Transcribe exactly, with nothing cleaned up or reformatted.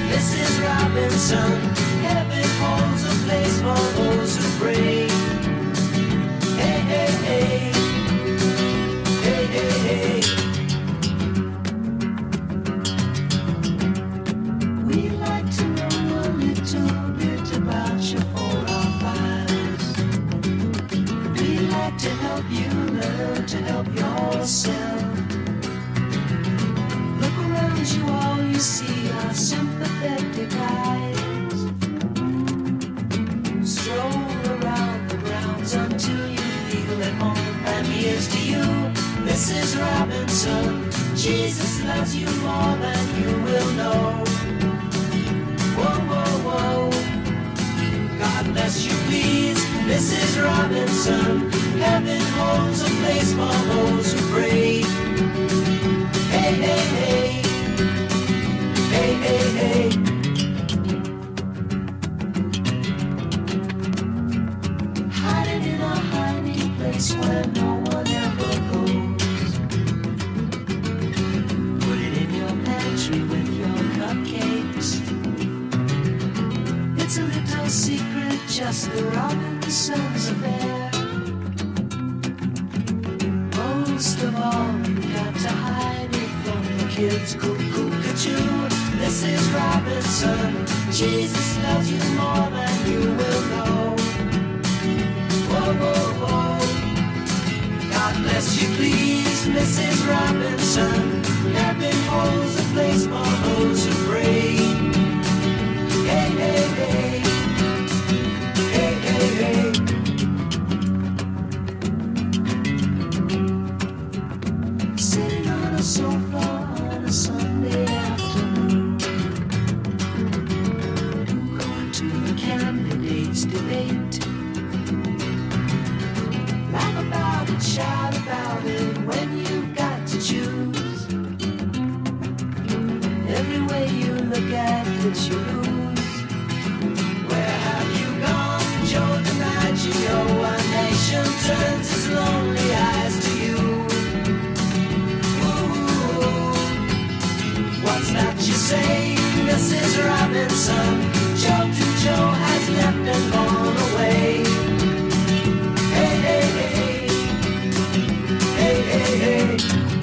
Missus Robinson. Heaven holds a place for those who pray. Hey, hey, hey. Hey, hey, hey. We'd like to know a little bit about your four or fives. We'd like to help you learn to help yourself. Look around you, all you see are sympathetic eyes. Stroll around the grounds until you feel at home. And here's to you, Missus Robinson. Jesus loves you more than you will know. Whoa, whoa, whoa. God bless you, please, Missus Robinson. Heaven holds a place for those who pray. Hey, hey, hey. Hey, hey, hey. Hiding in a hiding place where no one ever goes. Put it in your pantry with your cupcakes. It's a little secret, just the Robinsons affair. Most of all, you got to hide it from the kids. Cuckoo-cuckoo, Missus Robinson. Jesus loves you more than you will know. Whoa, whoa, whoa. God bless you, please, Missus Robinson. Heaven holds a place for those who pray. Hey, hey, hey. Hey, hey, hey. Sitting on a sofa on a Sunday afternoon, going to the candidates' debate. Laugh about it, shout about it when you've got to choose. Every way you look at it, you lose. Where have you gone, Joe DiMaggio? A nation turns its lonely eyes to you. What's that you say, Missus Robinson? Joe to Joe has left and gone away. Hey, hey, hey. Hey, hey, hey.